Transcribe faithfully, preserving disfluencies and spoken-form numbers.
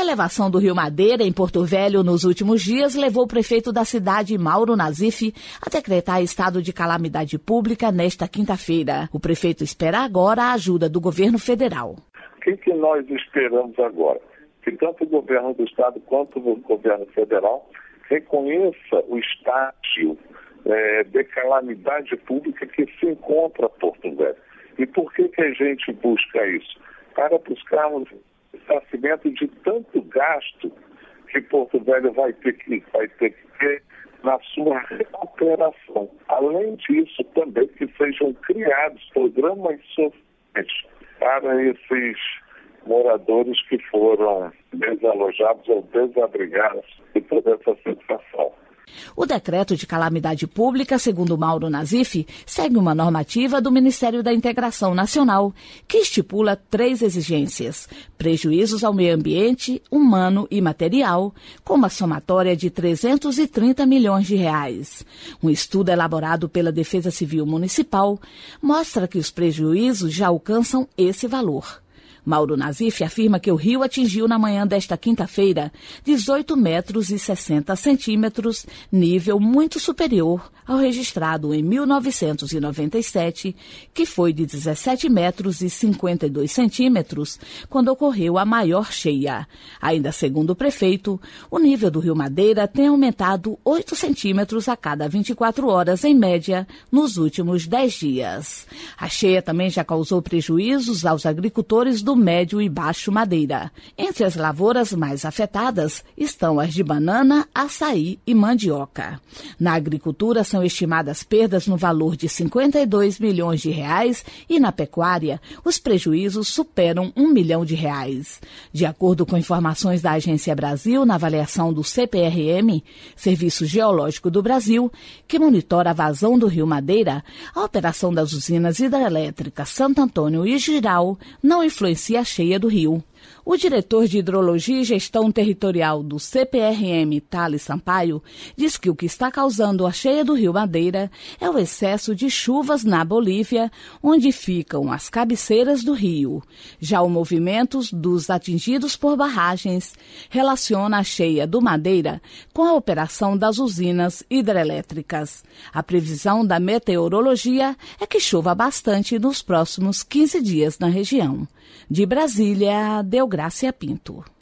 elevação do Rio Madeira, em Porto Velho, nos últimos dias, levou o prefeito da cidade, Mauro Nassif, a decretar estado de calamidade pública nesta quinta-feira. O prefeito espera agora a ajuda do governo federal. O que, que nós esperamos agora? Que tanto o governo do estado quanto o governo federal reconheça o estágio é, de calamidade pública que se encontra Porto Velho. E por que, que a gente busca isso? Para buscarmos ressarcimento de tanto gasto que Porto Velho vai ter que, vai ter que ter na sua recuperação. Além disso, também que sejam criados programas sociais para esses moradores que foram desalojados ou desabrigados de toda essa situação. O decreto de calamidade pública, segundo Mauro Nassif, segue uma normativa do Ministério da Integração Nacional, que estipula três exigências: prejuízos ao meio ambiente, humano e material, com uma somatória de trezentos e trinta milhões de reais. Um estudo elaborado pela Defesa Civil Municipal mostra que os prejuízos já alcançam esse valor. Mauro Nassif afirma que o rio atingiu na manhã desta quinta-feira dezoito metros e sessenta centímetros, nível muito superior ao registrado em mil novecentos e noventa e sete, que foi de dezessete metros e cinquenta e dois centímetros, quando ocorreu a maior cheia. Ainda segundo o prefeito, o nível do Rio Madeira tem aumentado oito centímetros a cada vinte e quatro horas, em média, nos últimos dez dias. A cheia também já causou prejuízos aos agricultores do Médio e Baixo Madeira. Entre as lavouras mais afetadas estão as de banana, açaí e mandioca. Na agricultura são estimadas perdas no valor de cinquenta e dois milhões de reais e na pecuária os prejuízos superam um milhão de reais. De acordo com informações da Agência Brasil, na avaliação do C P R M, Serviço Geológico do Brasil, que monitora a vazão do Rio Madeira, a operação das usinas hidrelétricas Santo Antônio e Jirau não influencia a cheia do rio. O diretor de Hidrologia e Gestão Territorial do C P R M, Thales Sampaio, diz que o que está causando a cheia do Rio Madeira é o excesso de chuvas na Bolívia, onde ficam as cabeceiras do rio. Já o movimento dos atingidos por barragens relaciona a cheia do Madeira com a operação das usinas hidrelétricas. A previsão da meteorologia é que chova bastante nos próximos quinze dias na região. De Brasília, Deográcia Pinto.